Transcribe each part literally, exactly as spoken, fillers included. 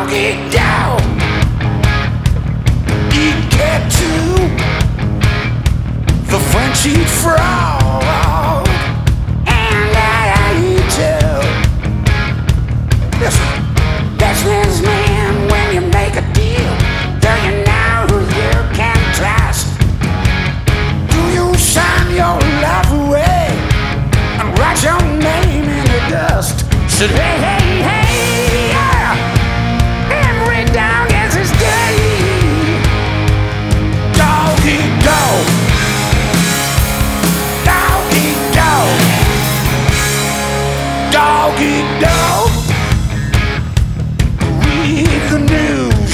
eat dog, eat cat too. The French eat frog, and I eat too. Listen, businessman, when you make a deal, do you know who you can trust? Do you sign your life away and write your name in the dust? Said hey, hey, hey, yeah, every dog has his day. Dog eat dog, dog eat dog, dog eat dog. Read the news,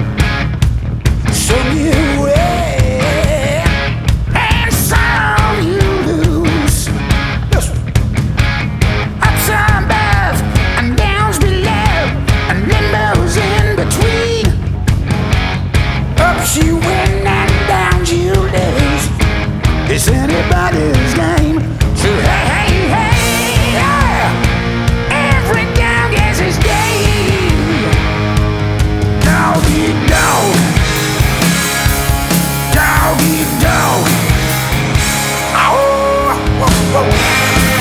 some you win and some you lose. Listen. Ups above and downs below and limbo's in between. Ups you win and downs you lose. It's anybody's game. So hey, hey, hey, yeah. Every dog has his day. Dog eat dog, dog eat dog. Oh, oh, oh.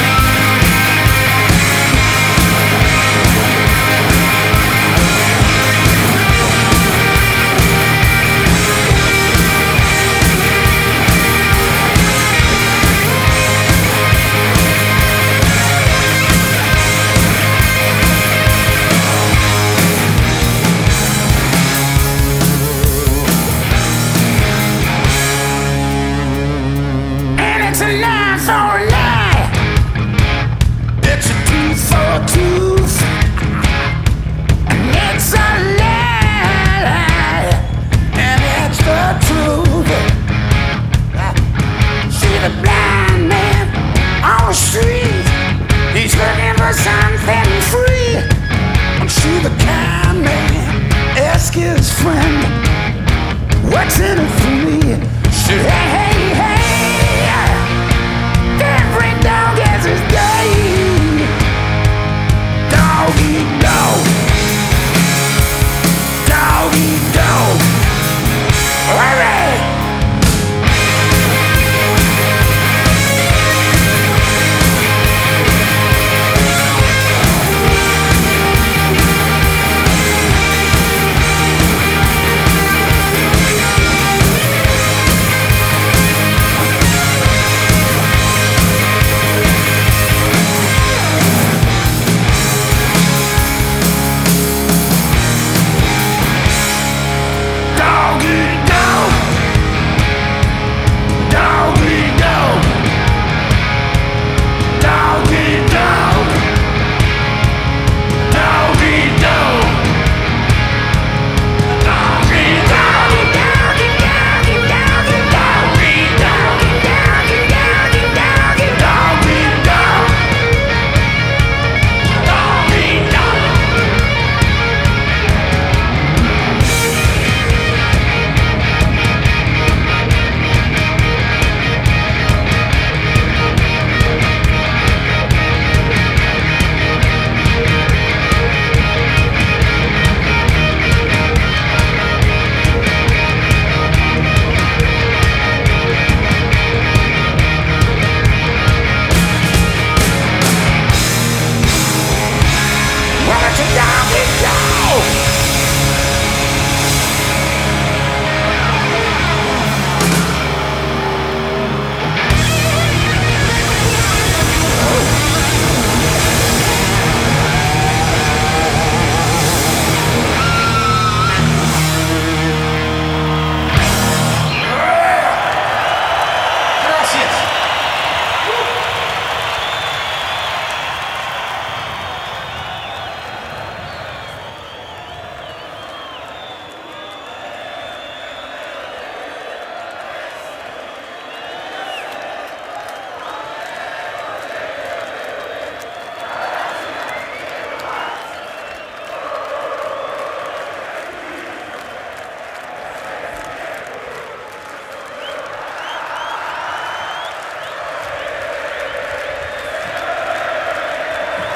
It's a lie for a lie. It's a tooth for a tooth. And it's a lie. And it's the truth. See the blind man on the street. He's looking for something free. And see the kind man ask his friend, what's in it for me? Say, hey, hey.